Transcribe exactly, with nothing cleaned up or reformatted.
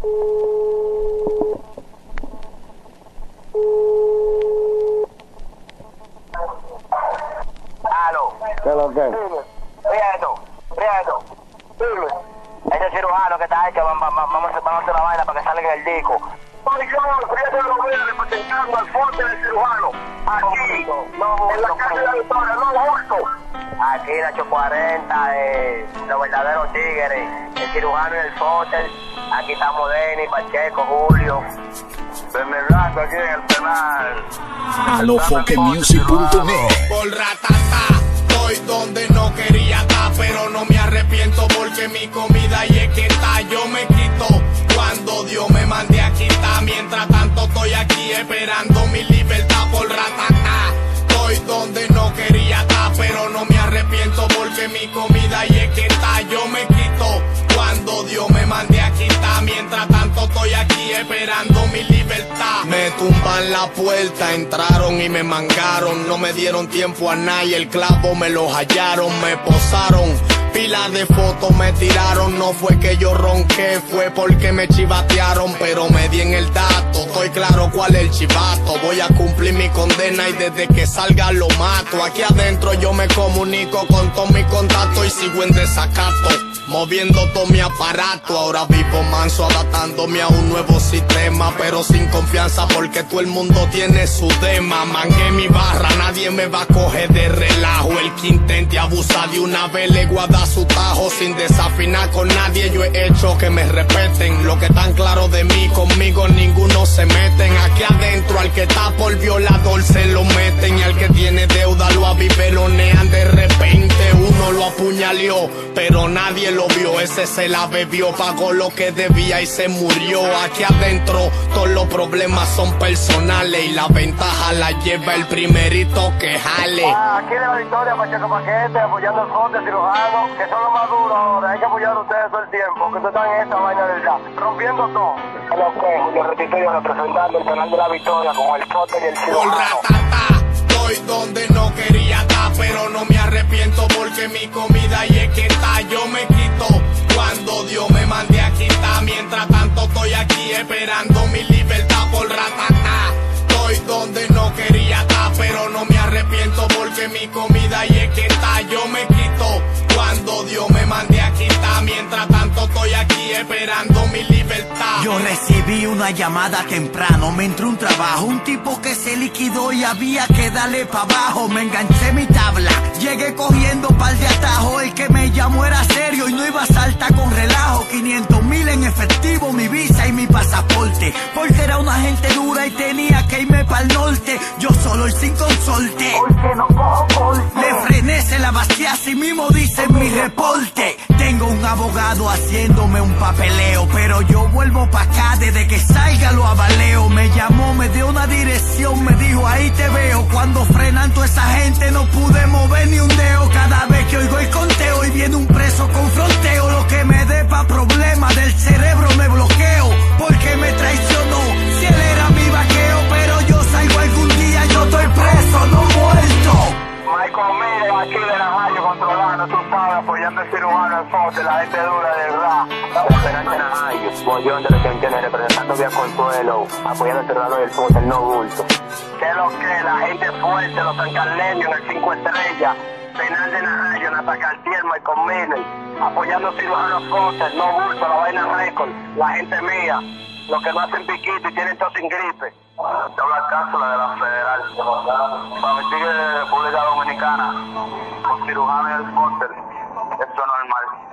Aló. ¿Qué es lo que? Prieto, Prieto. Dime. Ese cirujano que está ahí, que vamos, vamos, vamos a hacer la vaina para que salga en el disco. Soy yo, Prieto, lo voy a representando al fuerte del cirujano. Aquí, no, en la calle de la Victoria, no justo. Aquí la ocho cuarenta, eh, los verdaderos tigres, el cirujano y el fóter. Aquí estamos Denny, Pacheco, Julio. Denme Blanco aquí en el penal. alofoque music punto net. Por ratata, estoy donde no quería estar, pero no me arrepiento porque mi comida y es que está, yo me quito cuando Dios me mande a quitar. Mientras tanto estoy aquí esperando mi libertad. Por ratata, estoy donde no quería estar, pero no me arrepiento porque mi comida y es que está, yo me quito cuando Dios me mande a quitar. Mientras tanto estoy aquí esperando mi libertad. Me tumban la puerta, entraron y me mangaron. No me dieron tiempo a nadie, el clavo me lo hallaron. Me posaron, pilas de fotos me tiraron. No fue que yo ronqué, fue porque me chivatearon. Pero me di en el dato, estoy claro cuál es el chivato. Voy a cumplir mi condena y desde que salga lo mato. Aquí adentro yo me comunico con todos mis contactos y sigo en desacato, moviendo todo mi aparato. Ahora vivo manso, adaptándome a un nuevo sistema, pero sin confianza porque todo el mundo tiene su tema. Mangué mi barra, nadie me va a coger de relajo. El que intente abusar de una vez le guarda su tajo. Sin desafinar con nadie yo he hecho que me respeten. Lo que tan claro de mí, conmigo ninguno se meten. Aquí adentro al que está por violador se lo meten, y al que tiene deuda lo avivelonean de repente. Uno lo apuñaleó, pero nadie lo vio. Ese se la bebió, pagó lo que debía y se murió. Aquí adentro todos los problemas son personales y la ventaja la lleva el primerito que jale. Ah, aquí de la Victoria, Pacheco Paquete, apoyando el fuerte cirujano, que son los más duros ahora. Hay que apoyar a ustedes todo el tiempo, que ustedes están en esta vaina de verdad, rompiendo todo. Lo que Julio Retitorio representando el canal de la Victoria con el fuerte y el Por cirujano. ratata, estoy donde no quería estar, pero no me arrepiento porque mi comida y es que está, yo me quito cuando Dios me mande a quitar. Mientras tanto estoy aquí esperando mi libertad. Por ratata, estoy donde no quería estar, pero no me arrepiento porque mi comida y es que está, yo me quito cuando Dios me mande a quitar. Mientras tanto estoy aquí esperando mi libertad. Yo recibí una llamada temprano, me entró un trabajo, un tipo que se liquidó y había que darle pa' abajo. Me enganché mi tabla, llegué cogiendo par de atajos. El que me llamó era serio y no iba a saltar con relajo. quinientos mil en efectivo, mi visa y mi pasaporte, porque era una gente dura y tenía que irme pa'l norte. Yo solo y sin consorte, Porque no cojo corte. le frené, se la vacié, así mismo dice en mi reporte. Tengo un abogado haciéndome un papeleo, pero yo vuelvo pa' acá desde que salga lo avaleo. Me llamó, me dio una dirección, me dijo ahí te veo. Cuando frenan toda esa gente no pude mover ni un dedo. Cada vez que oigo el conteo y viene un preso con fronteo, lo que me dé pa' problemas del cerebro me bloqueo, porque me traicionó. Si él era mi vaqueo, pero yo salgo algún día, yo estoy preso, no muerto. Michael Mire, aquí de la radio controlando, tú sabes, apoyando el cirujano, el fuerte, la gente dura de verdad. Esperanza Najayo, Bollón de los Chanchones, representando Vía Consuelo, apoyando el cirujano del fuerte, el no bulto. Que lo que, la gente fuerte, los sancarleños en el cinco estrellas, Penal de Najayo, Nata Cartier, Michael Miller, apoyando cirujanos fuerte, el no bulto, la vaina récord, la gente mía, los que no hacen piquito y tienen todo sin gripe. Te habla cápsula de la Federal. Para mi tigre de República Dominicana, con cirujano y el fuerte, esto es normal.